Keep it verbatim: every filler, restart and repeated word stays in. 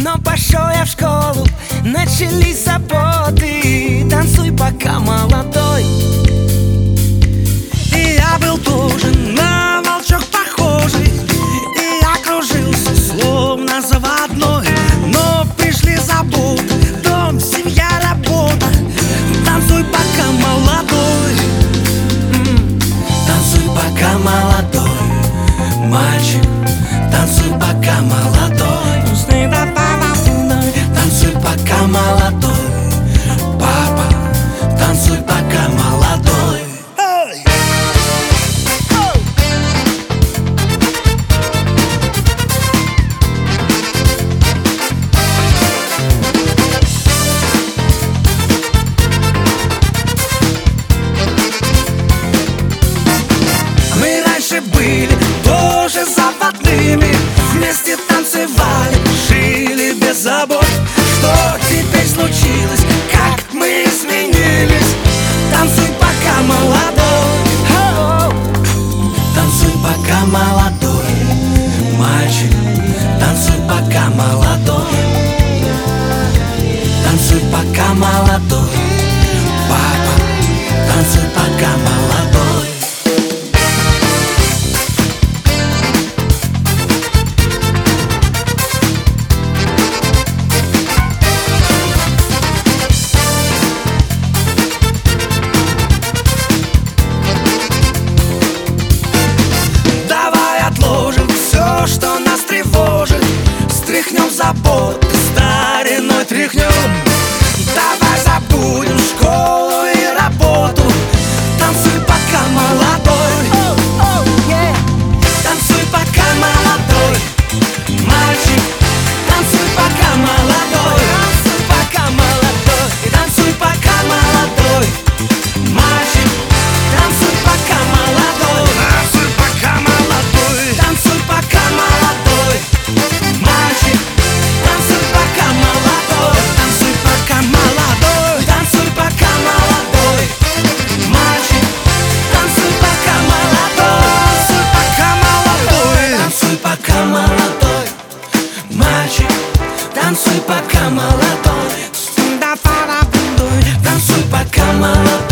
Но пошел я в школу, начались заботы. Танцуй, пока молодой. И я был тоже на волчок похожий, и я кружился, словно заводной. Но пришли заботы, дом, семья, работа. Танцуй, пока молодой. Танцуй, пока молодой, мальчик. Танцуй, пока молодой. Танцуй, пока молодой, папа. Танцуй, пока молодой. Мы раньше были тоже заводными, вместе танцевали, жили без забот. Что теперь случилось, как мы изменились? Танцуй, пока молодой. Танцуй, пока молодой, мальчик. Танцуй, пока молодой. Танцуй, пока молодой, папа. Танцуй, пока молодой. Что нас тревожит, стряхнем заботы, стариной тряхнем. Давай забудем школу и работу. Танцуй, пока молодой. Танцуй, пока молодой, мальчик. Танцуй, пока молодой. Танцуй, пока молодой. Танцуй, пока молодой, мальчик. Танцуй, пока молодой. Танцуй, пока молодой. Танцуй, пока молодой, мальчик. Танцуй, пока молодой. Танцуй, пока молодой. Танцуй, пока молодой, мальчик. Танцуй, пока молодой. Танцуй, пока молодой. Танцуй, пока молодой, мальчик. Танцуй, пока молодой. Танцуй, пока молодой.